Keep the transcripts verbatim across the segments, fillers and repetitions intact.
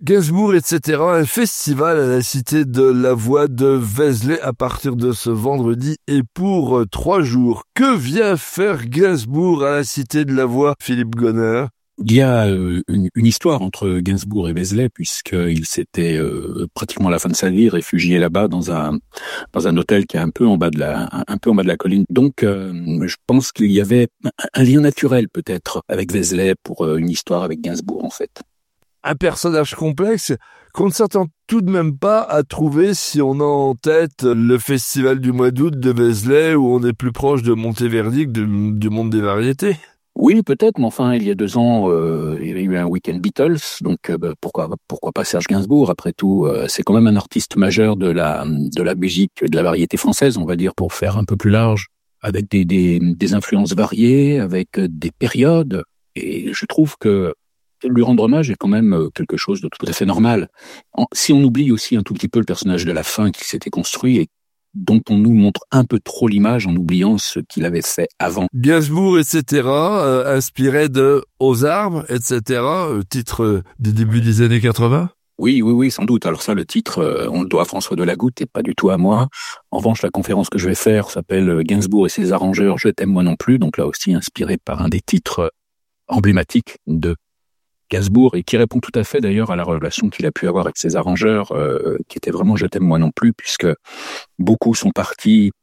Gainsbourg, et cetera, un festival à la Cité de la Voix de Vézelay à partir de ce vendredi et pour trois jours. Que vient faire Gainsbourg à la Cité de la Voix, Philippe Gonner? Il y a euh, une, une histoire entre Gainsbourg et Vézelay, puisqu'il s'était euh, pratiquement à la fin de sa vie réfugié là-bas dans un dans un hôtel qui est un peu en bas de la un peu en bas de la colline. Donc, euh, je pense qu'il y avait un, un lien naturel peut-être avec Vézelay pour euh, une histoire avec Gainsbourg en fait. Un personnage complexe qu'on ne s'attend tout de même pas à trouver si on a en tête le festival du mois d'août de Vézelay où on est plus proche de Monteverdi que de, du monde des variétés. Oui, peut-être, mais enfin, il y a deux ans, euh, il y avait eu un week-end Beatles, donc euh, bah, pourquoi pourquoi pas Serge Gainsbourg? Après tout, euh, c'est quand même un artiste majeur de la de la musique, de la variété française, on va dire, pour faire un peu plus large, avec des des, des influences variées, avec des périodes, et je trouve que lui rendre hommage est quand même quelque chose de tout à fait normal. En, si on oublie aussi un tout petit peu le personnage de la fin qui s'était construit et dont on nous montre un peu trop l'image en oubliant ce qu'il avait fait avant. Gainsbourg, et cetera, euh, inspiré de Aux Arbres, et cetera, euh, titre des débuts des années quatre-vingts. Oui, oui, oui, sans doute. Alors ça, le titre, euh, on le doit à François Delagoutte et pas du tout à moi. En revanche, la conférence que je vais faire s'appelle Gainsbourg et ses arrangeurs, je t'aime moi non plus, donc là aussi inspiré par un des titres emblématiques de Gainsbourg et qui répond tout à fait d'ailleurs à la relation qu'il a pu avoir avec ses arrangeurs, euh, qui était vraiment je t'aime moi non plus, puisque beaucoup sont partis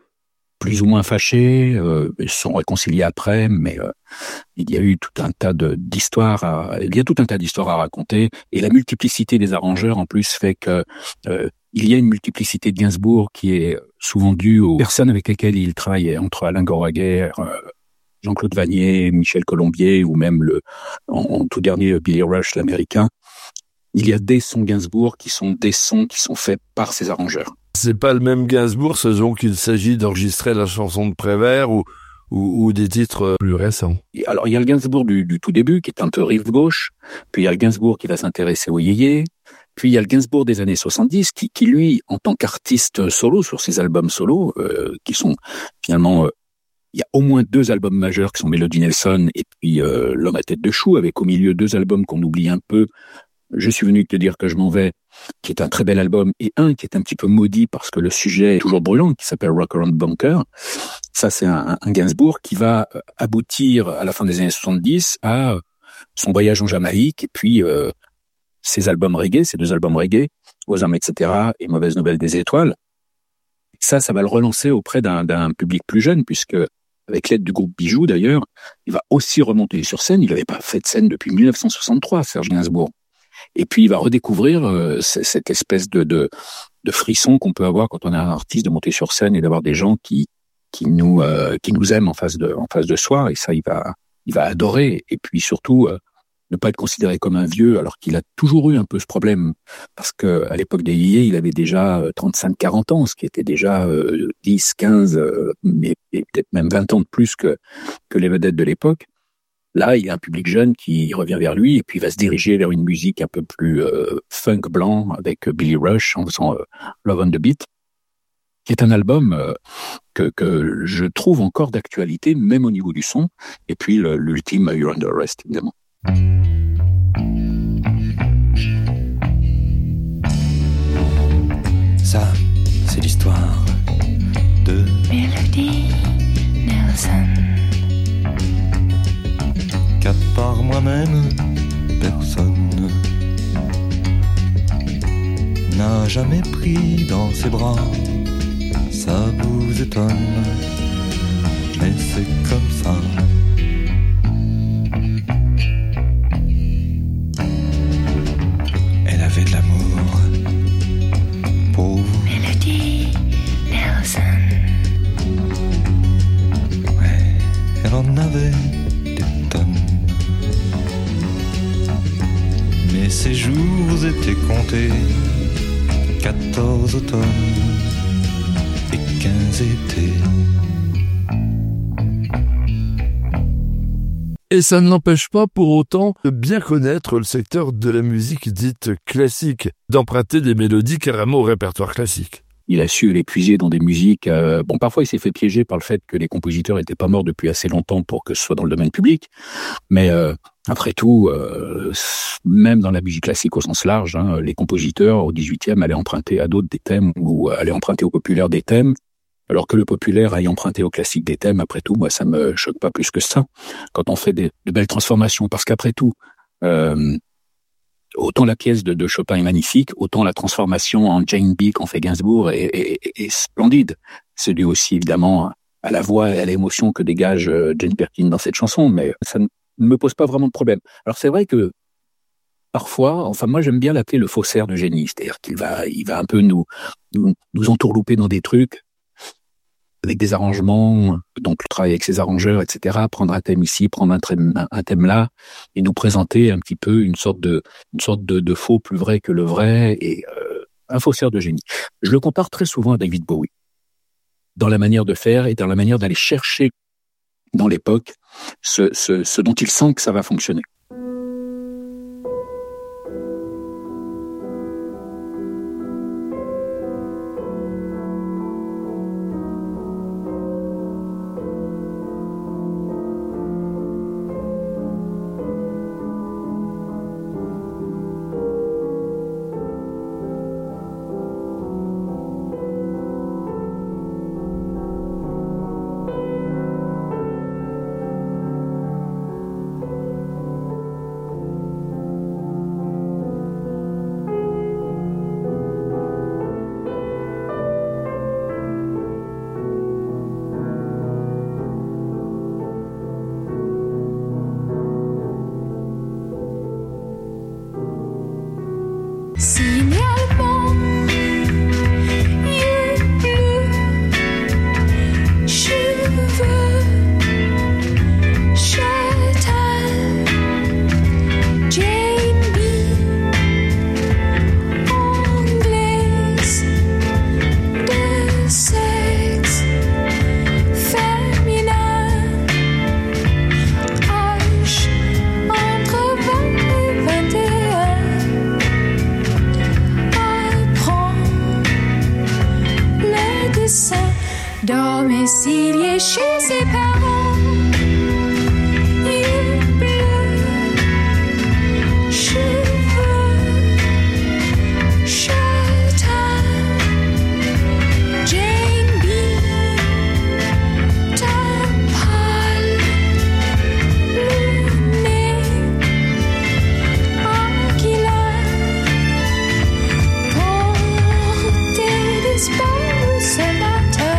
plus ou moins fâchés, euh, ils se sont réconciliés après, mais euh, il y a eu tout un tas de d'histoires, à, il y a tout un tas d'histoires à raconter, et la multiplicité des arrangeurs en plus fait que euh, il y a une multiplicité de Gainsbourg qui est souvent due aux personnes avec lesquelles il travaillait, entre Alain Goraguer, euh, Jean-Claude Vanier, Michel Colombier, ou même le, en, en tout dernier, Billy Rush, l'américain. Il y a des sons Gainsbourg qui sont des sons qui sont faits par ses arrangeurs. C'est pas le même Gainsbourg, selon qu'il s'agit d'enregistrer la chanson de Prévert ou, ou, ou des titres plus récents. Et alors, il y a le Gainsbourg du, du tout début, qui est un peu rive gauche, puis il y a le Gainsbourg qui va s'intéresser au yéyé, puis il y a le Gainsbourg des années soixante-dix, qui, qui lui, en tant qu'artiste solo, sur ses albums solo, euh, qui sont finalement... Euh, il y a au moins deux albums majeurs qui sont Mélodie Nelson et puis euh, L'homme à tête de chou, avec au milieu deux albums qu'on oublie un peu. Je suis venu te dire que je m'en vais, qui est un très bel album, et un qui est un petit peu maudit parce que le sujet est toujours brûlant, qui s'appelle Rock Around Bunker. Ça, c'est un, un Gainsbourg qui va aboutir à la fin des années soixante-dix à son voyage en Jamaïque et puis euh, ses albums reggae, ses deux albums reggae, Aux Armes, et cetera, et Mauvaise Nouvelle des Étoiles. Ça, ça va le relancer auprès d'un, d'un public plus jeune, puisque avec l'aide du groupe Bijoux, d'ailleurs, il va aussi remonter sur scène. Il n'avait pas fait de scène depuis dix-neuf cent soixante-trois, Serge Gainsbourg. Et puis, il va redécouvrir euh, cette espèce de, de, de frisson qu'on peut avoir quand on est un artiste, de monter sur scène et d'avoir des gens qui, qui, nous, euh, qui nous aiment en face de, en face de soi. Et ça, il va, il va adorer. Et puis, surtout, euh, ne pas être considéré comme un vieux, alors qu'il a toujours eu un peu ce problème. Parce que à l'époque des yéyés, il avait déjà trente-cinq quarante ans, ce qui était déjà euh, dix, quinze, euh, mais et peut-être même vingt ans de plus que, que les vedettes de l'époque. Là, il y a un public jeune qui revient vers lui et puis va se diriger vers une musique un peu plus euh, funk blanc avec Billy Rush en faisant euh, Love on the Beat, qui est un album euh, que, que je trouve encore d'actualité, même au niveau du son. Et puis le, l'ultime You're Under Arrest, évidemment. Ça, c'est l'histoire de Mélodie Nelson. Qu'à part moi-même, personne n'a jamais pris dans ses bras. Ça vous étonne, mais c'est comme ça. Elle avait de l'amour pour vous. Mélodie Nelson. Ouais, elle en avait des tonnes. Mais ses jours étaient comptés. Quatorze automnes et quinze étés. Et ça ne l'empêche pas pour autant de bien connaître le secteur de la musique dite classique, d'emprunter des mélodies carrément au répertoire classique. il a su l'épuiser dans des musiques. Euh, bon, parfois il s'est fait piéger par le fait que les compositeurs étaient pas morts depuis assez longtemps pour que ce soit dans le domaine public. Mais euh, après tout, euh, même dans la musique classique au sens large, hein, les compositeurs au dix-huitième allaient emprunter à d'autres des thèmes ou allaient emprunter au populaire des thèmes, alors que le populaire aille emprunter au classique des thèmes. Après tout, moi, ça me choque pas plus que ça quand on fait des, de belles transformations, parce qu'après tout, euh, autant la pièce de, de Chopin est magnifique, autant la transformation en Jane B qu'en fait Gainsbourg est, est, est, est splendide. C'est dû aussi évidemment à la voix et à l'émotion que dégage Jane Birkin dans cette chanson, mais ça ne me pose pas vraiment de problème. Alors c'est vrai que parfois, enfin moi j'aime bien l'appeler le faussaire de génie, c'est-à-dire qu'il va, il va un peu nous, nous, nous entourlouper dans des trucs avec des arrangements, donc travailler avec ses arrangeurs, et cetera, prendre un thème ici, prendre un thème, un thème là, et nous présenter un petit peu une sorte de, une sorte de, de faux plus vrai que le vrai, et euh, un faussaire de génie. Je le compare très souvent à David Bowie, dans la manière de faire et dans la manière d'aller chercher dans l'époque ce, ce, ce dont il sent que ça va fonctionner. Signalement, yeux bleus, cheveux châtain, Jane B, anglaise, de sexe féminin, âge entre vingt et vingt et un. Domicilié chez ses parents, yeux bleus, cheveux châtain, Jane B, teint pâle, le nez aquilin, porté disparu ce matin.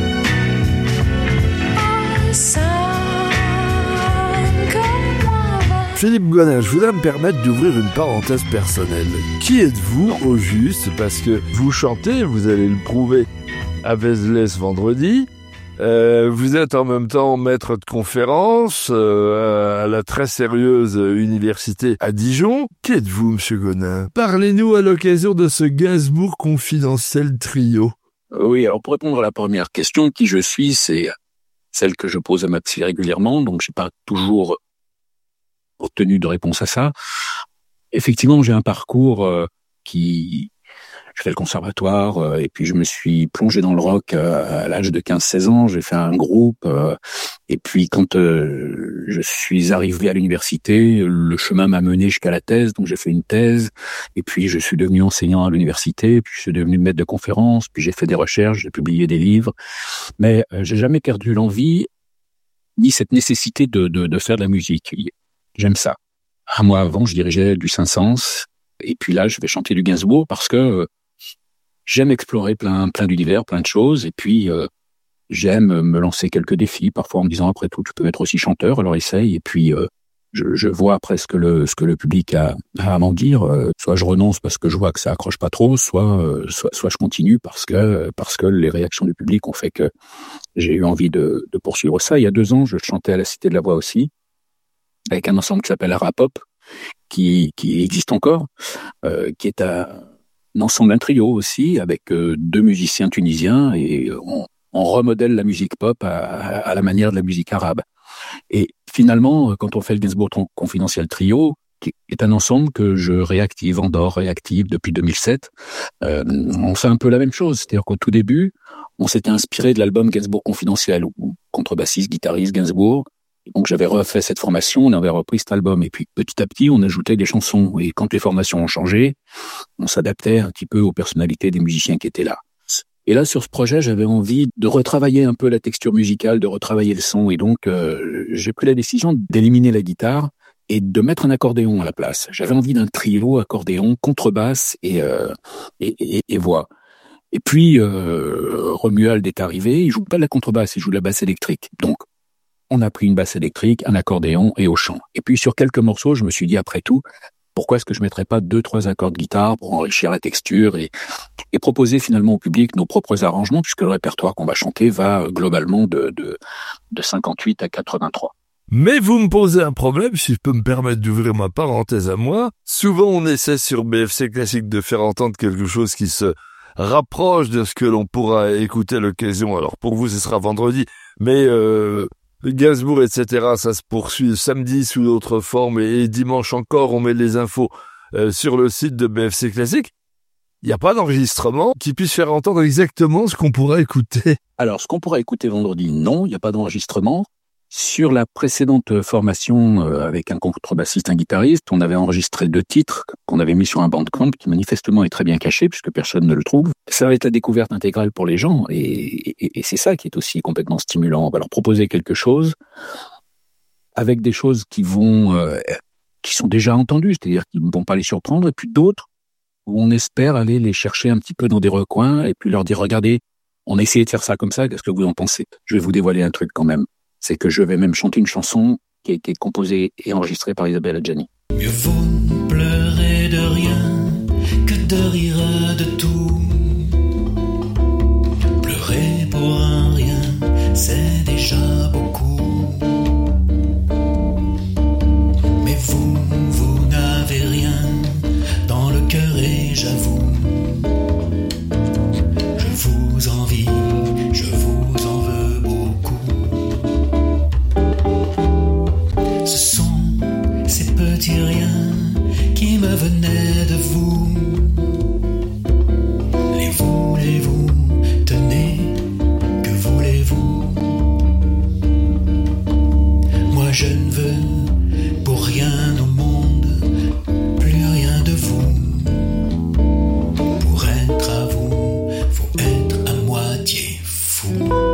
Philippe Gonin, je voudrais me permettre d'ouvrir une parenthèse personnelle. Qui êtes-vous au juste? Parce que vous chantez, vous allez le prouver à Vézelay ce vendredi. Euh, vous êtes en même temps maître de conférence euh, à la très sérieuse université à Dijon. Qui êtes-vous, monsieur Gonin? Parlez-nous à l'occasion de ce Gainsbourg confidentiel trio. Oui, alors pour répondre à la première question, qui je suis, c'est celle que je pose à ma psy régulièrement, donc j'ai pas toujours obtenu de réponse à ça. Effectivement, j'ai un parcours euh, qui... Je fais le conservatoire euh, et puis je me suis plongé dans le rock euh, à l'âge de quinze seize ans. J'ai fait un groupe euh, et puis quand euh, je suis arrivé à l'université, le chemin m'a mené jusqu'à la thèse. Donc j'ai fait une thèse et puis je suis devenu enseignant à l'université. Puis je suis devenu maître de conférences. Puis j'ai fait des recherches, j'ai publié des livres. Mais euh, j'ai jamais perdu l'envie ni cette nécessité de, de, de faire de la musique. J'aime ça. Un mois avant, je dirigeais du Saint-Saëns. Et puis là, je vais chanter du Gainsbourg parce que euh, j'aime explorer plein, plein d'univers, plein de choses. Et puis, euh, j'aime me lancer quelques défis, parfois en me disant, après tout, tu peux être aussi chanteur, alors essaye. Et puis, euh, je, je vois après ce que le, ce que le public a, a à m'en dire. Euh, soit je renonce parce que je vois que ça accroche pas trop, soit, euh, soit, soit je continue parce que, parce que les réactions du public ont fait que j'ai eu envie de, de poursuivre ça. Il y a deux ans, je chantais à la Cité de la Voix aussi, avec un ensemble qui s'appelle Arapop, qui, qui existe encore, euh, qui est un, un ensemble, un trio aussi, avec euh, deux musiciens tunisiens, et on, on remodèle la musique pop à, à la manière de la musique arabe. Et finalement, quand on fait le Gainsbourg Confidentiel Trio, qui est un ensemble que je réactive, endors, réactive depuis deux mille sept. Euh, on fait un peu la même chose, c'est-à-dire qu'au tout début, on s'était inspiré de l'album Gainsbourg Confidentiel, où contrebassiste, guitariste, Gainsbourg. Et donc j'avais refait cette formation, on avait repris cet album, et puis petit à petit, on ajoutait des chansons. Et quand les formations ont changé, on s'adaptait un petit peu aux personnalités des musiciens qui étaient là. Et là, sur ce projet, j'avais envie de retravailler un peu la texture musicale, de retravailler le son, et donc euh, j'ai pris la décision d'éliminer la guitare et de mettre un accordéon à la place. J'avais envie d'un trio accordéon, contrebasse et, euh, et, et, et voix. Et puis, euh, Romuald est arrivé, il joue pas de la contrebasse, il joue de la basse électrique. Donc, on a pris une basse électrique, un accordéon et au chant. Et puis, sur quelques morceaux, je me suis dit, après tout, pourquoi est-ce que je mettrais pas deux, trois accords de guitare pour enrichir la texture et, et proposer finalement au public nos propres arrangements, puisque le répertoire qu'on va chanter va globalement de, de, de cinquante-huit à quatre-vingt-trois. Mais vous me posez un problème, si je peux me permettre d'ouvrir ma parenthèse à moi. Souvent, on essaie sur B F C Classique de faire entendre quelque chose qui se rapproche de ce que l'on pourra écouter à l'occasion. Alors, pour vous, ce sera vendredi, mais euh, Gainsbourg, et cetera, ça se poursuit samedi sous d'autres formes, et dimanche encore, on met les infos euh, sur le site de B F C Classique. Il n'y a pas d'enregistrement qui puisse faire entendre exactement ce qu'on pourra écouter. Alors, ce qu'on pourra écouter vendredi, non, il n'y a pas d'enregistrement. Sur la précédente formation euh, avec un contrebassiste, un guitariste, on avait enregistré deux titres qu'on avait mis sur un bandcamp qui manifestement est très bien caché puisque personne ne le trouve. Ça va être la découverte intégrale pour les gens et, et, et c'est ça qui est aussi complètement stimulant. On va leur proposer quelque chose avec des choses qui vont, euh, qui sont déjà entendues, c'est-à-dire qui ne vont pas les surprendre, et puis d'autres où on espère aller les chercher un petit peu dans des recoins et puis leur dire, regardez, on a essayé de faire ça comme ça, qu'est-ce que vous en pensez? Je vais vous dévoiler un truc quand même. C'est que je vais même chanter une chanson qui a été composée et enregistrée par Isabelle Adjani. Mieux vaut pleurer de rien que de rire de tout. Pleurer pour un rien, c'est déjà beaucoup. Mais vous, vous n'avez rien dans le cœur et j'avoue, je vous envie, je vous en veux beaucoup. Ce sont ces petits riens qui me venaient de vous. Les voulez-vous, tenez, que voulez-vous? Moi je ne veux pour rien au monde, plus rien de vous. Pour être à vous, faut être à moitié fou.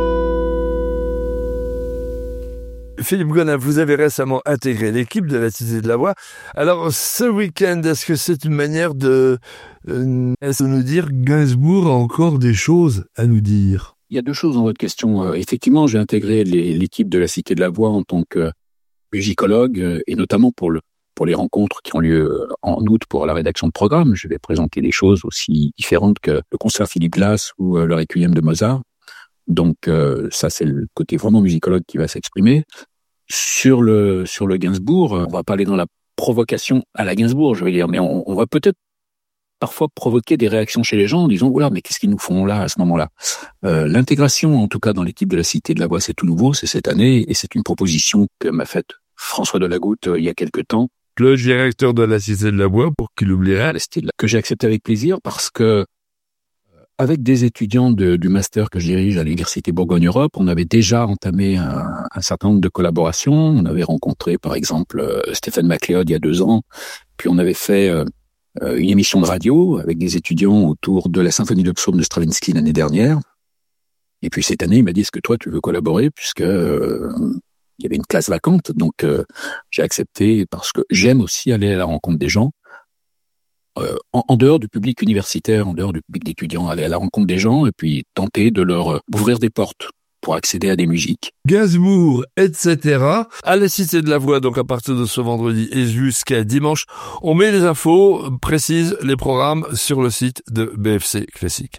Philippe Gonin, vous avez récemment intégré l'équipe de la Cité de la Voix. Alors, ce week-end, est-ce que c'est une manière de, euh, de nous dire Gainsbourg a encore des choses à nous dire? Il y a deux choses dans votre question. Euh, effectivement, j'ai intégré les, l'équipe de la Cité de la Voix en tant que musicologue, euh, et notamment pour le pour les rencontres qui ont lieu en août pour la rédaction de programme. Je vais présenter des choses aussi différentes que le concert Philippe Glass ou euh, le Requiem de Mozart. Donc euh, ça, c'est le côté vraiment musicologue qui va s'exprimer. Sur le sur le Gainsbourg, on va pas aller dans la provocation à la Gainsbourg, je veux dire, mais on, on va peut-être parfois provoquer des réactions chez les gens en disant oula, mais qu'est-ce qu'ils nous font là à ce moment-là? Euh, l'intégration, en tout cas dans l'équipe de la Cité de la Voix, c'est tout nouveau, c'est cette année, et c'est une proposition que m'a faite François Delagoutte euh, il y a quelque temps. Le directeur de la Cité de la Voix, pour qu'il l'oublierait, que j'ai accepté avec plaisir parce que avec des étudiants de, du master que je dirige à l'Université Bourgogne-Europe, on avait déjà entamé un, un certain nombre de collaborations. On avait rencontré, par exemple, euh, Stéphane MacLeod il y a deux ans. Puis on avait fait euh, une émission de radio avec des étudiants autour de la symphonie de psaume de Stravinsky l'année dernière. Et puis cette année, il m'a dit, est-ce que toi, tu veux collaborer? Puisque euh, il y avait une classe vacante. Donc euh, j'ai accepté parce que j'aime aussi aller à la rencontre des gens. Euh, en, en dehors du public universitaire, en dehors du public d'étudiants, aller à la rencontre des gens et puis tenter de leur euh, ouvrir des portes pour accéder à des musiques. Gainsbourg, et cetera. À la Cité de la Voix, donc à partir de ce vendredi et jusqu'à dimanche. On met les infos précises, les programmes sur le site de B F C Classique.